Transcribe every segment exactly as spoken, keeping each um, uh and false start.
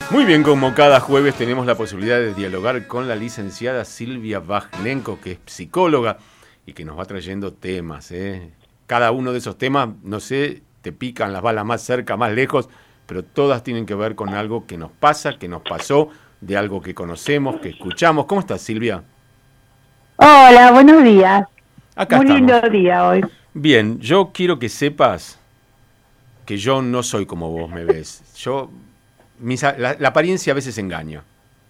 Muy bien, como cada jueves tenemos la posibilidad de dialogar con la licenciada Silvia Vajlenko, que es psicóloga y que nos va trayendo temas, ¿eh? Cada uno de esos temas, no sé, te pican las balas más cerca, más lejos, pero todas tienen que ver con algo que nos pasa, que nos pasó, de algo que conocemos, que escuchamos. ¿Cómo estás, Silvia? Hola, buenos días. Acá Muy estamos. lindo día hoy. Bien, yo quiero que sepas que yo no soy como vos me ves. Yo, mis, la, la apariencia a veces engaña.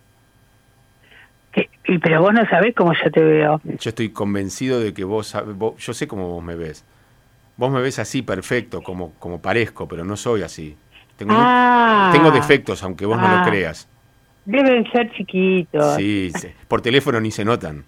¿Qué? Y pero vos no sabés cómo yo te veo. Yo estoy convencido de que vos, vos, yo sé cómo vos me ves. Vos me ves así perfecto, como, como parezco, pero no soy así. Tengo, Ah, tengo defectos, aunque vos ah, no lo creas. Deben ser chiquitos. Sí, sí, por teléfono ni se notan.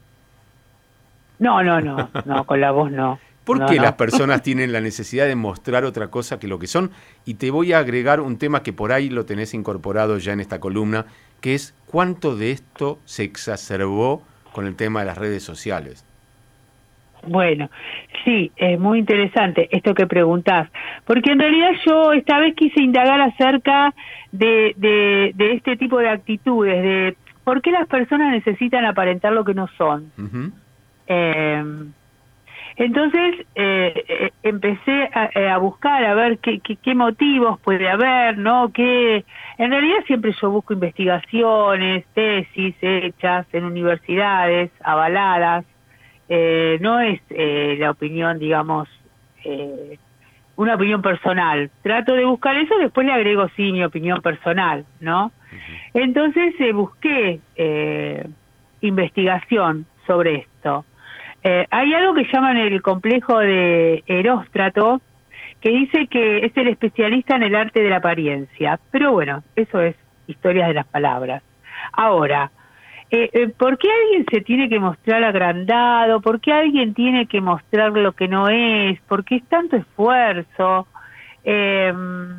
No, no, no, no, con la voz no. ¿Por no, qué no. las personas tienen la necesidad de mostrar otra cosa que lo que son? Y te voy a agregar un tema que por ahí lo tenés incorporado ya en esta columna, que es cuánto de esto se exacerbó con el tema de las redes sociales. Bueno, sí, es muy interesante esto que preguntás, porque en realidad yo esta vez quise indagar acerca de, de, de este tipo de actitudes, de por qué las personas necesitan aparentar lo que no son. Uh-huh. Eh, entonces eh, eh, empecé a, a buscar a ver qué, qué, qué motivos puede haber, ¿no? Que en realidad siempre yo busco investigaciones, tesis hechas en universidades, avaladas. Eh, no es eh, la opinión, digamos, eh, una opinión personal. Trato de buscar eso, después le agrego, sí, mi opinión personal, ¿no? Uh-huh. Entonces eh, busqué eh, investigación sobre esto. Eh, hay algo que llaman el complejo de Eróstrato, que dice que es el especialista en el arte de la apariencia. Pero bueno, eso es historias de las palabras. Ahora, Eh, eh, ¿por qué alguien se tiene que mostrar agrandado? ¿Por qué alguien tiene que mostrar lo que no es? ¿Por qué es tanto esfuerzo? Eh,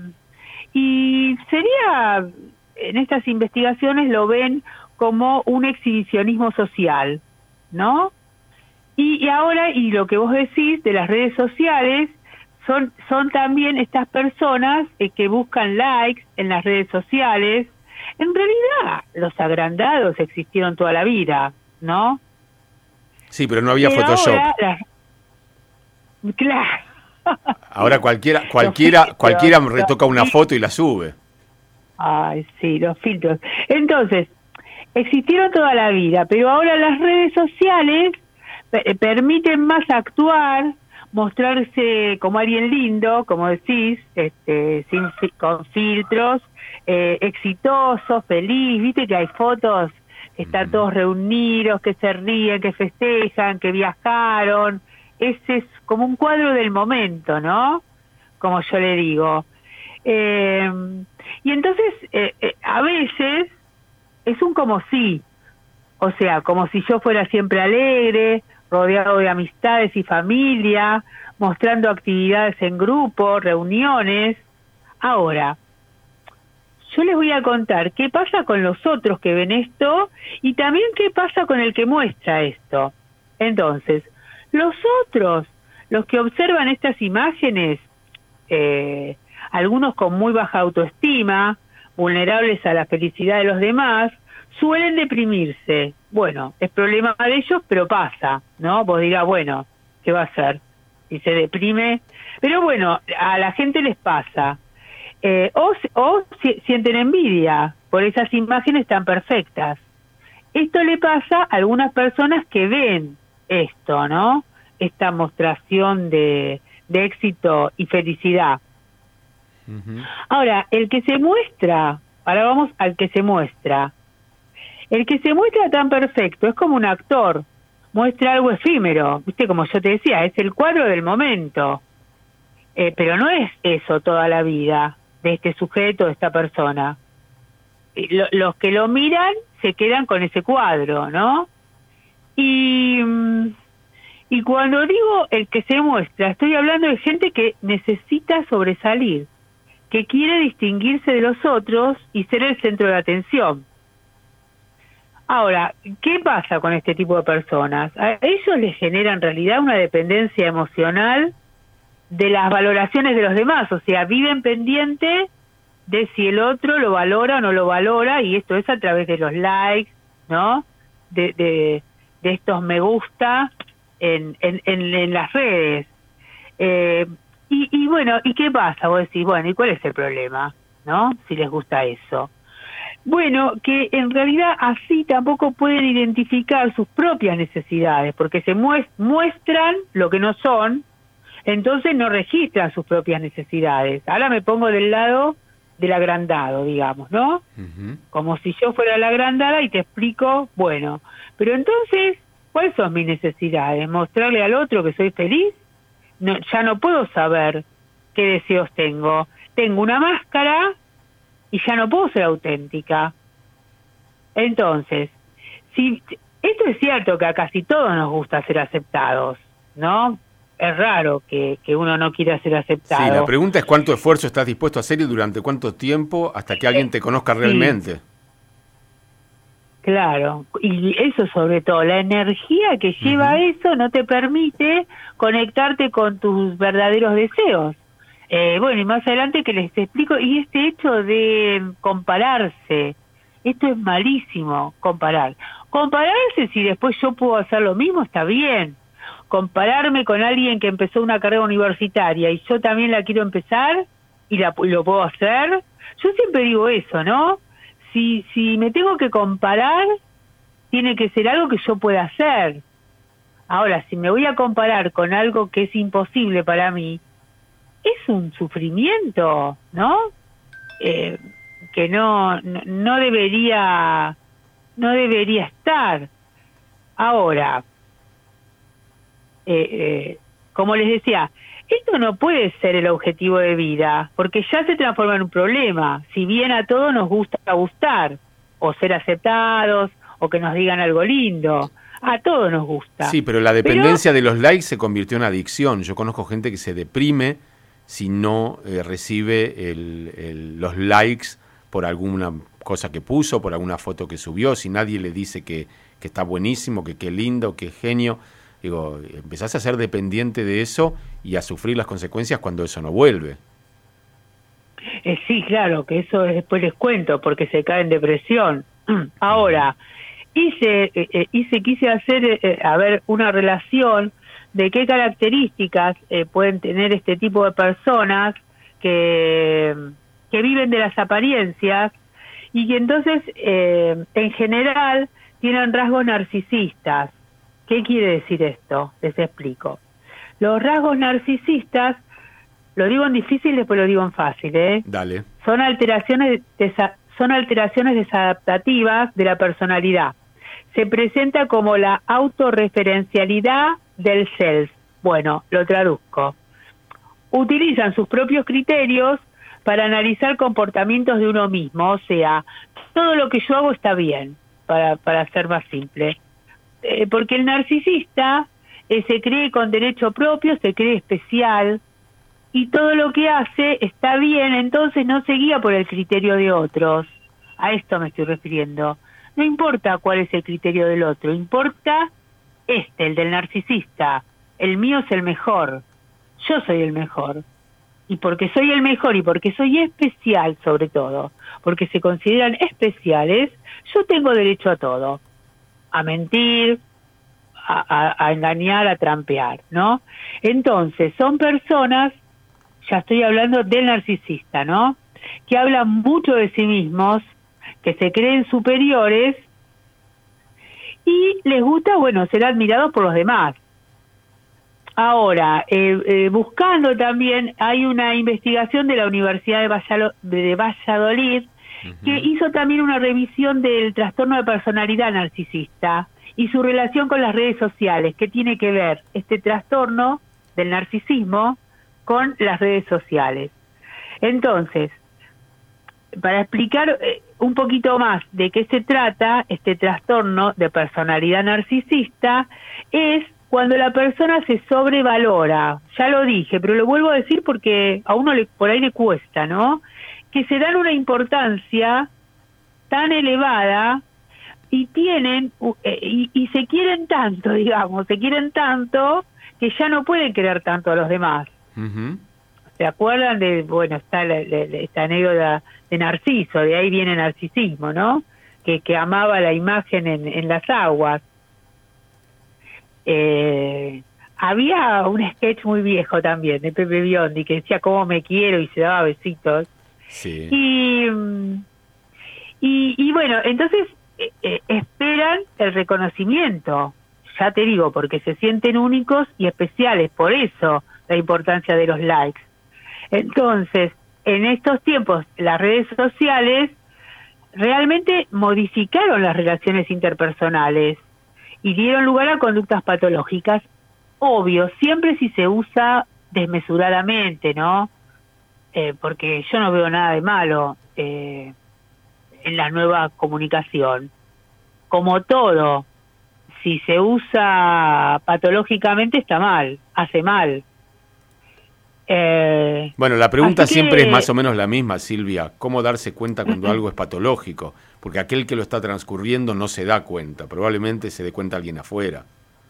y sería, en estas investigaciones lo ven como un exhibicionismo social, ¿no? Y, y ahora, y lo que vos decís de las redes sociales, son, son también estas personas eh, que buscan likes en las redes sociales. En realidad, los agrandados existieron toda la vida, ¿no? Sí, pero no había pero Photoshop. Ahora, la... Claro. Ahora cualquiera, cualquiera, cualquiera retoca una foto y la sube. Ay, sí, los filtros. Entonces, existieron toda la vida, pero ahora las redes sociales eh, permiten más actuar, mostrarse como alguien lindo, como decís, este, sin, con filtros, eh, exitoso, feliz. Viste que hay fotos que están uh-huh. todos reunidos, que se ríen, que festejan, que viajaron. Ese es como un cuadro del momento, ¿no? Como yo le digo. Eh, y entonces, eh, eh, a veces es un como si, o sea, como si yo fuera siempre alegre, rodeado de amistades y familia, mostrando actividades en grupo, reuniones. Ahora, yo les voy a contar qué pasa con los otros que ven esto y también qué pasa con el que muestra esto. Entonces, los otros, los que observan estas imágenes, eh, algunos con muy baja autoestima, vulnerables a la felicidad de los demás, suelen deprimirse. Bueno, es problema de ellos, pero pasa, ¿no? Vos dirás, bueno, ¿qué va a hacer? Si se deprime. Pero bueno, a la gente les pasa. Eh, o, o si, sienten envidia por esas imágenes tan perfectas. Esto le pasa a algunas personas que ven esto, ¿no? Esta mostración de, de éxito y felicidad. Uh-huh. Ahora, el que se muestra, ahora vamos al que se muestra. El que se muestra tan perfecto es como un actor, muestra algo efímero, viste, como yo te decía, es el cuadro del momento, eh, pero no es eso toda la vida de este sujeto, de esta persona. Lo, los que lo miran se quedan con ese cuadro, ¿no? Y, y cuando digo el que se muestra, estoy hablando de gente que necesita sobresalir, que quiere distinguirse de los otros y ser el centro de atención. Ahora, ¿qué pasa con este tipo de personas? A ellos les genera en realidad una dependencia emocional de las valoraciones de los demás, o sea, viven pendientes de si el otro lo valora o no lo valora, y esto es a través de los likes, ¿no? De, de, de estos me gusta en, en, en, en las redes. Eh, y, y bueno, ¿y qué pasa? Vos decís, bueno, ¿y cuál es el problema? ¿No? Si les gusta eso. Bueno, que en realidad así tampoco pueden identificar sus propias necesidades, porque se muestran lo que no son, entonces no registran sus propias necesidades. Ahora me pongo del lado del agrandado, digamos, ¿no? Uh-huh. Como si yo fuera la agrandada y te explico, bueno, pero entonces, ¿cuáles son mis necesidades? ¿Mostrarle al otro que soy feliz? No, ya no puedo saber qué deseos tengo. Tengo una máscara y ya no puedo ser auténtica. Entonces, si esto es cierto que a casi todos nos gusta ser aceptados, ¿no? Es raro que, que uno no quiera ser aceptado. Sí, la pregunta es cuánto esfuerzo estás dispuesto a hacer y durante cuánto tiempo hasta que alguien te conozca realmente. Sí. Claro, y eso sobre todo, la energía que lleva uh-huh. eso no te permite conectarte con tus verdaderos deseos. Eh, bueno, y más adelante que les explico, y este hecho de compararse, esto es malísimo, comparar. Compararse, si después yo puedo hacer lo mismo, está bien. Compararme con alguien que empezó una carrera universitaria y yo también la quiero empezar y la, lo puedo hacer, yo siempre digo eso, ¿no? Si, si me tengo que comparar, tiene que ser algo que yo pueda hacer. Ahora, si me voy a comparar con algo que es imposible para mí, es un sufrimiento, ¿no? Eh, que no, no no debería no debería estar. Ahora, eh, eh, como les decía, esto no puede ser el objetivo de vida, porque ya se transforma en un problema. Si bien a todos nos gusta gustar, o ser aceptados, o que nos digan algo lindo, a todos nos gusta. Sí, pero la dependencia pero, de los likes se convirtió en adicción. Yo conozco gente que se deprime si no eh, recibe el, el, los likes por alguna cosa que puso, por alguna foto que subió, si nadie le dice que, que está buenísimo, que qué lindo, que genio. Digo, empezás a ser dependiente de eso y a sufrir las consecuencias cuando eso no vuelve. Eh, sí, claro, que eso después les cuento, porque se cae en depresión. Ahora, hice, eh, hice quise hacer, eh, a ver, una relación de qué características eh, pueden tener este tipo de personas que, que viven de las apariencias y que entonces, eh, en general, tienen rasgos narcisistas. ¿Qué quiere decir esto? Les explico. Los rasgos narcisistas, lo digo en difícil, después lo digo en fácil, ¿eh? Dale. Son alteraciones, desa, son alteraciones desadaptativas de la personalidad. Se presenta como la autorreferencialidad del self. Bueno, lo traduzco. Utilizan sus propios criterios para analizar comportamientos de uno mismo, o sea, todo lo que yo hago está bien, para, para ser más simple. Eh, porque el narcisista eh, se cree con derecho propio, se cree especial, y todo lo que hace está bien, entonces no se guía por el criterio de otros. A esto me estoy refiriendo. No importa cuál es el criterio del otro, importa este, el del narcisista. El mío es el mejor, yo soy el mejor. Y porque soy el mejor y porque soy especial sobre todo, porque se consideran especiales, yo tengo derecho a todo. A mentir, a, a, a engañar, a trampear, ¿no? Entonces, son personas, ya estoy hablando del narcisista, ¿no? Que hablan mucho de sí mismos, que se creen superiores y les gusta, bueno, ser admirados por los demás. Ahora, eh, eh, buscando también, hay una investigación de la Universidad de, Vallalo- de Valladolid uh-huh. que hizo también una revisión del trastorno de personalidad narcisista y su relación con las redes sociales. ¿Qué tiene que ver este trastorno del narcisismo con las redes sociales? Entonces, para explicar eh, un poquito más de qué se trata este trastorno de personalidad narcisista, es cuando la persona se sobrevalora. Ya lo dije, pero lo vuelvo a decir porque a uno le, por ahí le cuesta, ¿no? Que se dan una importancia tan elevada y tienen eh, y, y se quieren tanto, digamos, se quieren tanto que ya no pueden querer tanto a los demás. Uh-huh. O ¿se acuerdan de, bueno, está la, la, esta anécdota de Narciso, de ahí viene narcisismo, ¿no? Que, que amaba la imagen en, en las aguas. Eh, había un sketch muy viejo también de Pepe Biondi que decía cómo me quiero y se daba besitos. Sí. Y, y, y bueno, entonces eh, eh, esperan el reconocimiento, ya te digo, porque se sienten únicos y especiales, por eso la importancia de los likes. Entonces, en estos tiempos, las redes sociales realmente modificaron las relaciones interpersonales y dieron lugar a conductas patológicas, obvio, siempre si se usa desmesuradamente, ¿no? Eh, porque yo no veo nada de malo eh, en la nueva comunicación. Como todo, si se usa patológicamente está mal, hace mal. Eh, bueno, la pregunta que, siempre es más o menos la misma, Silvia. ¿Cómo darse cuenta cuando algo es patológico? Porque aquel que lo está transcurriendo no se da cuenta. Probablemente se dé cuenta alguien afuera.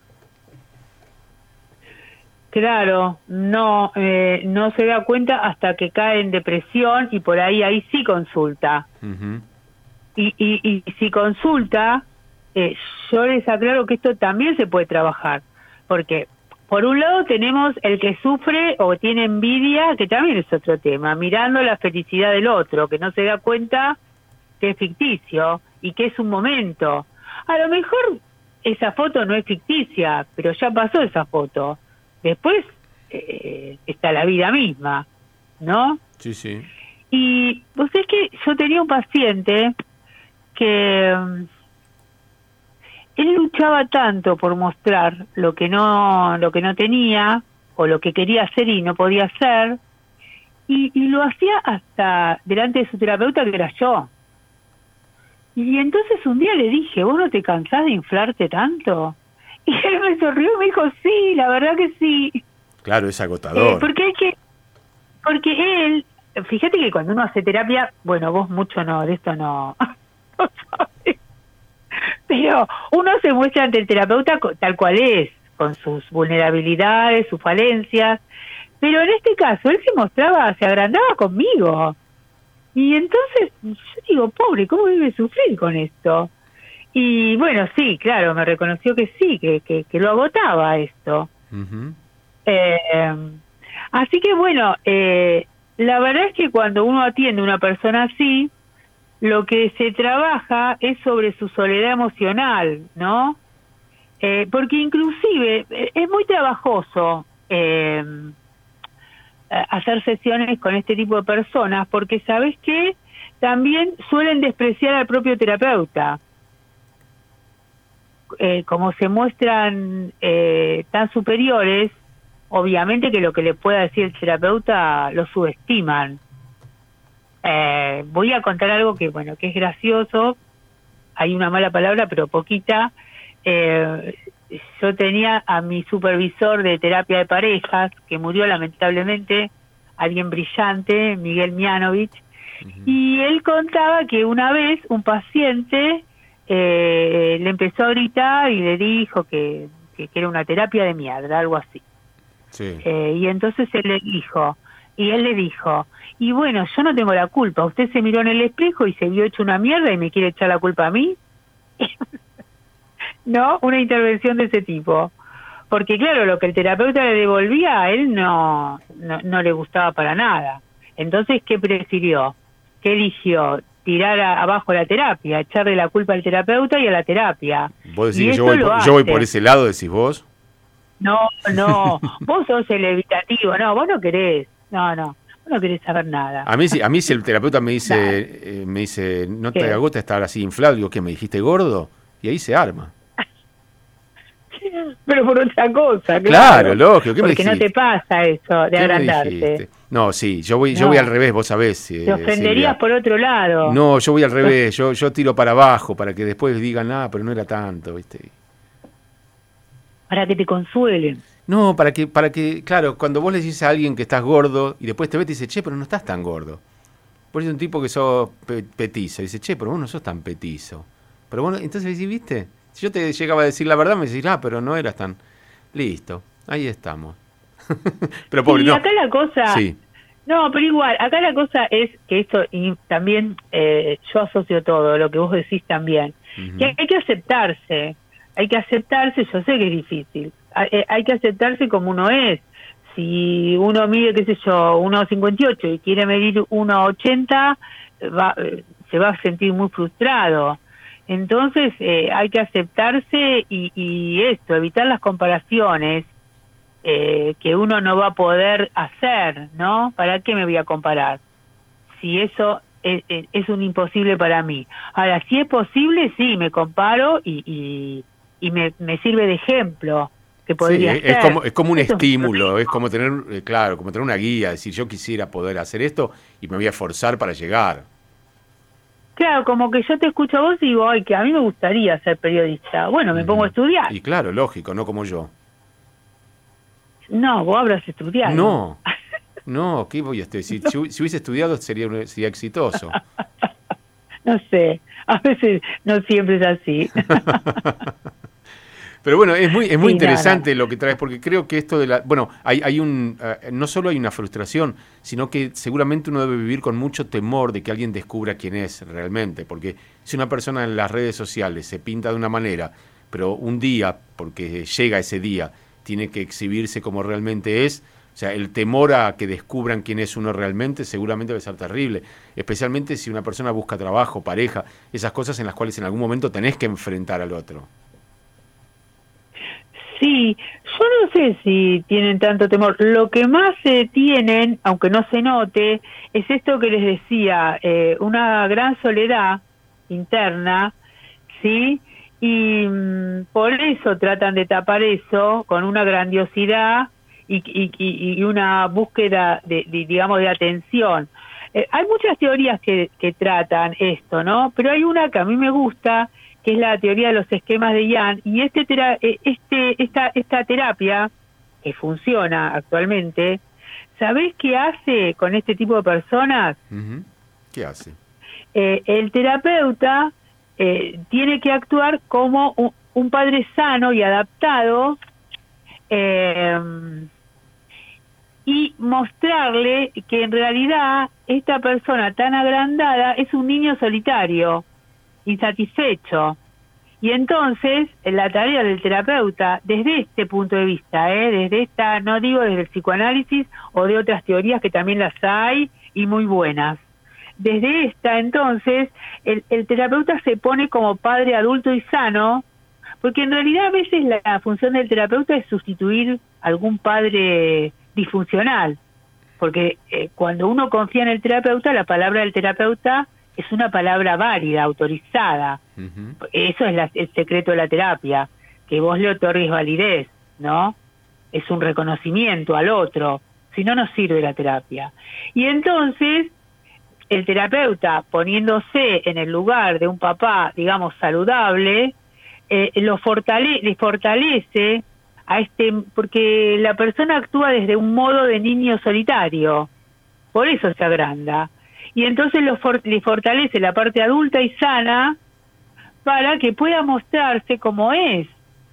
Claro, no, eh, no se da cuenta hasta que cae en depresión y por ahí, ahí sí consulta. Uh-huh. Y, y, y si consulta, eh, yo les aclaro que esto también se puede trabajar, porque por un lado tenemos el que sufre o tiene envidia, que también es otro tema, mirando la felicidad del otro, que no se da cuenta que es ficticio y que es un momento. A lo mejor esa foto no es ficticia, pero ya pasó esa foto. Después eh, está la vida misma, ¿no? Sí, sí. Y vos sabés que yo tenía un paciente que um, él luchaba tanto por mostrar lo que no lo que no tenía o lo que quería hacer y no podía hacer, y, y lo hacía hasta delante de su terapeuta, que era yo. Y entonces un día le dije, ¿vos no te cansás de inflarte tanto? Y él me sonrió y me dijo, sí, la verdad que sí. Claro, es agotador. Eh, porque hay que, porque él, fíjate que cuando uno hace terapia, bueno, vos mucho no, de esto no, no sabés, pero uno se muestra ante el terapeuta tal cual es, con sus vulnerabilidades, sus falencias, pero en este caso él se mostraba, se agrandaba conmigo. Y entonces yo digo, pobre, ¿cómo debe sufrir con esto? Y bueno, sí, claro, me reconoció que sí, que, que, que lo agotaba esto. Uh-huh. Eh, así que bueno, eh, la verdad es que cuando uno atiende a una persona así, lo que se trabaja es sobre su soledad emocional, ¿no? Eh, porque inclusive es muy trabajoso eh, hacer sesiones con este tipo de personas, porque sabes que también suelen despreciar al propio terapeuta. Eh, como se muestran eh, tan superiores, obviamente que lo que le pueda decir el terapeuta lo subestiman. Eh, voy a contar algo que, bueno, que es gracioso, hay una mala palabra, pero poquita. Eh, yo tenía a mi supervisor de terapia de parejas, que murió lamentablemente, alguien brillante, Miguel Mianovich, uh-huh. Y él contaba que una vez un paciente eh, le empezó a gritar y le dijo que, que, que era una terapia de mierda, algo así. Sí. Eh, y entonces él le dijo, y él le dijo, y bueno, yo no tengo la culpa, usted se miró en el espejo y se vio hecho una mierda y me quiere echar la culpa a mí. ¿No? Una intervención de ese tipo. Porque claro, lo que el terapeuta le devolvía a él no, no, no le gustaba para nada. Entonces, ¿qué prefirió? ¿Qué eligió? Tirar a, abajo la terapia, echarle la culpa al terapeuta y a la terapia. ¿Vos decís que yo voy, por, yo voy por ese lado, decís vos? No, no, vos sos el evitativo, no, vos no querés, no, no, vos no querés saber nada. A mí, a mí si el terapeuta me dice, eh, me dice, no te agotes estar así inflado, digo, ¿qué me dijiste gordo? Y ahí se arma. Pero por otra cosa, claro. Claro, lógico. ¿Qué porque me no te pasa eso de agrandarte. No, sí, yo voy, yo no. voy al revés, vos sabés. Eh, te ofenderías Silvia. Por otro lado. No, yo voy al revés, yo, yo tiro para abajo para que después digan, nada, ah, pero no era tanto, ¿viste? Para que te consuelen. No, para que, para que, claro, cuando vos le decís a alguien que estás gordo y después te ves y dice, che, pero no estás tan gordo. Por eso un tipo que sos pe petizo, dice, che, pero vos no sos tan petizo. Pero bueno, entonces decís, ¿viste? Si yo te llegaba a decir la verdad, me decís, ah, pero no eras tan... Listo, ahí estamos. Pero pobre, y no. acá la cosa, sí. No, pero igual, acá la cosa es que esto, y también eh, yo asocio todo, lo que vos decís también, uh-huh. que hay que aceptarse, hay que aceptarse, yo sé que es difícil, hay, hay que aceptarse como uno es. Si uno mide, qué sé yo, uno cincuenta y ocho y quiere medir uno ochenta, va, se va a sentir muy frustrado. Entonces eh, hay que aceptarse y, y esto, evitar las comparaciones eh, que uno no va a poder hacer, ¿no? ¿Para qué me voy a comparar? Si eso es, es, es un imposible para mí. Ahora, si es posible, sí, me comparo y, y, y me, me sirve de ejemplo. Que podría sí, ser. Es como, es como un Eso estímulo, es como tener, eh, claro, como tener una guía, decir, yo quisiera poder hacer esto y me voy a esforzar para llegar. Claro, como que yo te escucho a vos y digo, ay, que a mí me gustaría ser periodista. Bueno, me uh-huh. pongo a estudiar. Y claro, lógico, no como yo. No, vos habrás estudiado. No, no, ¿qué voy a estudiar? Si, no. si, si hubiese estudiado sería, sería exitoso. No sé, a veces no siempre es así. Pero bueno, es muy es muy sí, interesante nada. lo que traes, porque creo que esto de la... Bueno, hay hay un uh, no solo hay una frustración, sino que seguramente uno debe vivir con mucho temor de que alguien descubra quién es realmente, porque si una persona en las redes sociales se pinta de una manera, pero un día, porque llega ese día, tiene que exhibirse como realmente es, o sea, el temor a que descubran quién es uno realmente seguramente debe ser terrible, especialmente si una persona busca trabajo, pareja, esas cosas en las cuales en algún momento tenés que enfrentar al otro. Sí, yo no sé si tienen tanto temor. Lo que más eh, tienen, aunque no se note, es esto que les decía, eh, una gran soledad interna, ¿sí? Y mmm, por eso tratan de tapar eso con una grandiosidad y, y, y una búsqueda, de, de digamos, de atención. Eh, hay muchas teorías que, que tratan esto, ¿no? Pero hay una que a mí me gusta, que es la teoría de los esquemas de Jung, y este, tera, este esta esta terapia, que funciona actualmente, ¿sabés qué hace con este tipo de personas? Uh-huh. ¿Qué hace? Eh, el terapeuta eh, tiene que actuar como un, un padre sano y adaptado, eh, y mostrarle que en realidad esta persona tan agrandada es un niño solitario, insatisfecho. Y entonces la tarea del terapeuta desde este punto de vista, ¿eh? desde esta, no digo desde el psicoanálisis o de otras teorías que también las hay y muy buenas, desde esta entonces el, el terapeuta se pone como padre adulto y sano, porque en realidad a veces la, la función del terapeuta es sustituir a algún padre disfuncional, porque eh, cuando uno confía en el terapeuta, la palabra del terapeuta es una palabra válida, autorizada. Uh-huh. Eso es la, el secreto de la terapia, que vos le otorgues validez, ¿no? Es un reconocimiento al otro, si no, no sirve la terapia. Y entonces, el terapeuta, poniéndose en el lugar de un papá, digamos, saludable, eh, lo fortale- le fortalece a este, porque la persona actúa desde un modo de niño solitario, por eso se agranda. Y entonces lo for- le fortalece la parte adulta y sana para que pueda mostrarse como es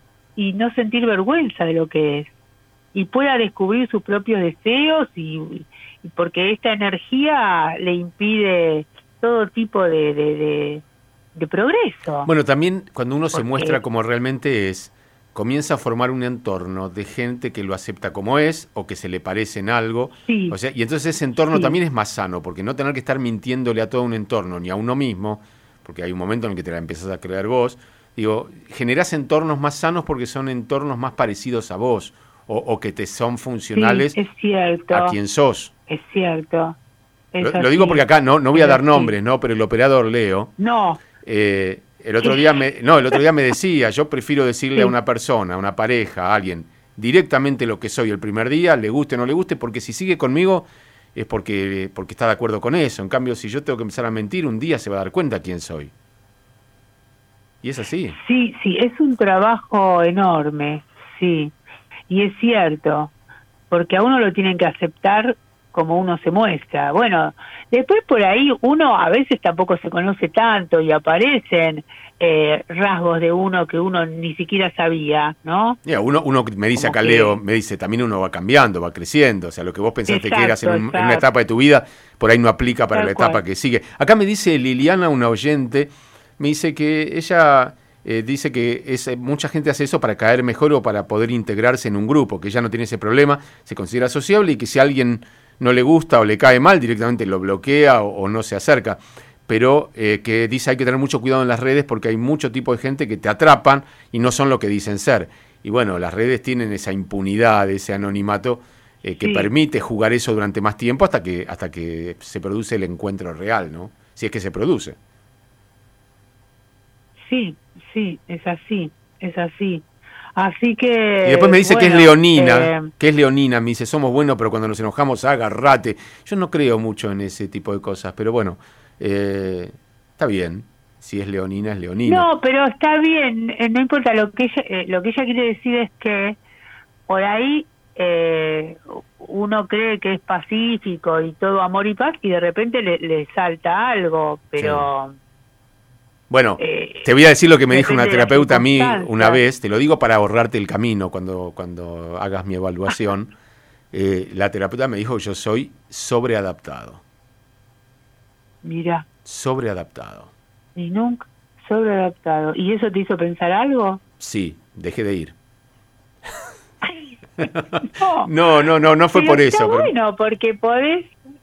y no sentir vergüenza de lo que es y pueda descubrir sus propios deseos y, y porque esta energía le impide todo tipo de, de, de, de progreso. Bueno, también cuando uno porque... se muestra como realmente es, comienza a formar un entorno de gente que lo acepta como es o que se le parece en algo. Sí. O sea, y entonces ese entorno sí. también es más sano, porque no tener que estar mintiéndole a todo un entorno ni a uno mismo, porque hay un momento en el que te la empezás a creer vos. Digo, generás entornos más sanos porque son entornos más parecidos a vos o, o que te son funcionales sí, es cierto. a quien sos. Es cierto. Es lo, lo digo porque acá no, no voy a dar así. nombres, ¿no? Pero el operador Leo... No. Eh, El otro día me, no, el otro día me decía, yo prefiero decirle sí. a una persona, a una pareja, a alguien, directamente lo que soy el primer día, le guste o no le guste, porque si sigue conmigo es porque, porque está de acuerdo con eso. En cambio, si yo tengo que empezar a mentir, un día se va a dar cuenta quién soy. Y es así. Sí, sí, es un trabajo enorme, sí. Y es cierto, porque a uno lo tienen que aceptar como uno se muestra. Bueno, después por ahí uno a veces tampoco se conoce tanto y aparecen eh, rasgos de uno que uno ni siquiera sabía, ¿no? Yeah, uno, uno me dice Como acá, que... Leo, me dice, también uno va cambiando, va creciendo, o sea, lo que vos pensaste Exacto, que eras en, un, en una exacto. etapa de tu vida, por ahí no aplica para Tal la etapa cual. que sigue. Acá me dice Liliana, una oyente, me dice que ella eh, dice que es, mucha gente hace eso para caer mejor o para poder integrarse en un grupo, que ella no tiene ese problema, se considera sociable y que si a alguien no le gusta o le cae mal, directamente lo bloquea o, o no se acerca. Pero eh, que dice hay que tener mucho cuidado en las redes porque hay mucho tipo de gente que te atrapan y no son lo que dicen ser. Y bueno, las redes tienen esa impunidad, ese anonimato eh, que Sí. permite jugar eso durante más tiempo hasta que hasta que se produce el encuentro real, ¿no? Si es que se produce. Sí, sí, es así, es así. Así que... Y después me dice bueno, que es leonina, eh, que es leonina, me dice, somos buenos, pero cuando nos enojamos, agarrate. Yo no creo mucho en ese tipo de cosas, pero bueno, eh, está bien. Si es leonina, es leonina. No, pero está bien, eh, no importa, lo que ella, eh, lo que ella quiere decir es que por ahí eh, uno cree que es pacífico y todo amor y paz y de repente le, le salta algo, pero... Sí. Bueno, eh, te voy a decir lo que me dijo una depende de las terapeuta a mí circunstancias. una vez, te lo digo para ahorrarte el camino cuando, cuando hagas mi evaluación. eh, la terapeuta me dijo que yo soy sobreadaptado. Mira. Sobreadaptado. Y nunca sobreadaptado. ¿Y eso te hizo pensar algo? Sí, dejé de ir. No, no, no, no, no fue pero por está eso. bueno, porque podés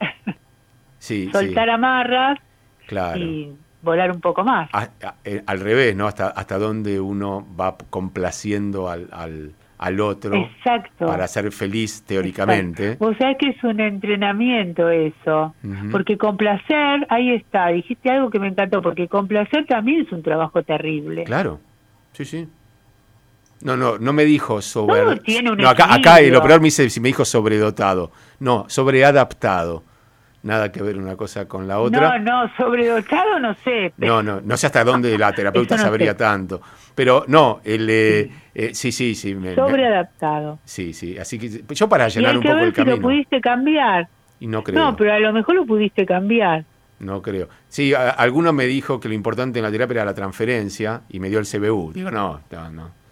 sí, soltar sí. amarras Claro. y volar un poco más. A, a, eh, al revés, ¿no? Hasta, hasta dónde uno va complaciendo al, al, al otro. Exacto. Para ser feliz teóricamente. Exacto. O sea que es un entrenamiento eso, uh-huh. Porque complacer, ahí está, dijiste algo que me encantó, porque complacer también es un trabajo terrible. Claro, sí, sí. No, no, no me dijo sobre... Todo tiene un no, acá, acá lo peor me dice, si me dijo sobredotado. No, sobreadaptado. Nada que ver una cosa con la otra. No, no, sobredotado no sé. No, no, no sé hasta dónde la terapeuta no sabría sé. tanto. Pero no, el... Eh, eh, sí, sí, sí. Me, sobreadaptado. Me, sí, sí. Así que yo para llenar y hay un que poco ver el si camino. lo pudiste cambiar. Y no creo. No, pero a lo mejor lo pudiste cambiar. No creo. Sí, a, alguno me dijo que lo importante en la terapia era la transferencia y me dio el C B U. Digo, no, no, no.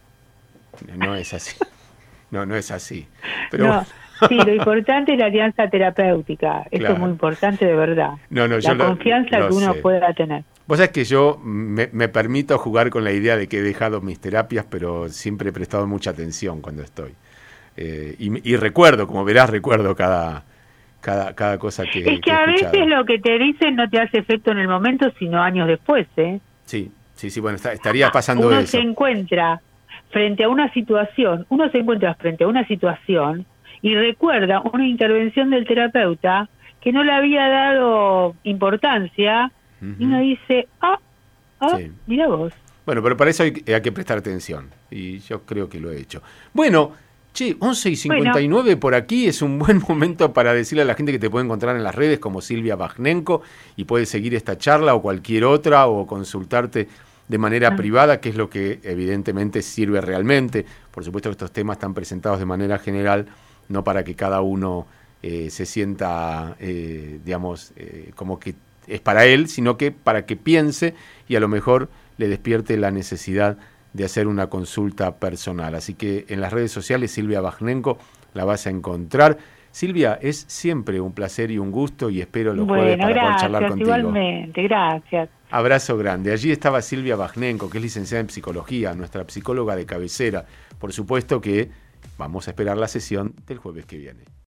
No es así. No, no es así. Pero no, sí, lo importante es la alianza terapéutica. Eso claro. Es muy importante de verdad. No, no, la yo confianza lo, lo que uno sé. pueda tener. Vos sabés que yo me, me permito jugar con la idea de que he dejado mis terapias, pero siempre he prestado mucha atención cuando estoy. Eh, y, y recuerdo, como verás, recuerdo cada, cada, cada cosa que Es que, que a veces lo que te dicen no te hace efecto en el momento, sino años después, ¿eh? Sí, sí, sí, bueno, está, estaría pasando uno eso. Uno se encuentra frente a una situación, uno se encuentra frente a una situación y recuerda una intervención del terapeuta que no le había dado importancia, uh-huh. Y uno dice, ah, ah, sí. Mira vos. Bueno, pero para eso hay, hay que prestar atención y yo creo que lo he hecho. Bueno, che, once y cincuenta y nueve bueno. Por aquí es un buen momento para decirle a la gente que te puede encontrar en las redes como Silvia Bajnenko y puede seguir esta charla o cualquier otra o consultarte de manera ah. privada, que es lo que evidentemente sirve realmente. Por supuesto que estos temas están presentados de manera general, no para que cada uno eh, se sienta, eh, digamos, eh, como que es para él, sino que para que piense y a lo mejor le despierte la necesidad de hacer una consulta personal. Así que en las redes sociales, Silvia Bajnenko, la vas a encontrar. Silvia, es siempre un placer y un gusto y espero los bueno, jueves para gracias, poder charlar contigo. Igualmente, gracias. Abrazo grande. Allí estaba Silvia Bajnenko, que es licenciada en psicología, nuestra psicóloga de cabecera. Por supuesto que vamos a esperar la sesión del jueves que viene.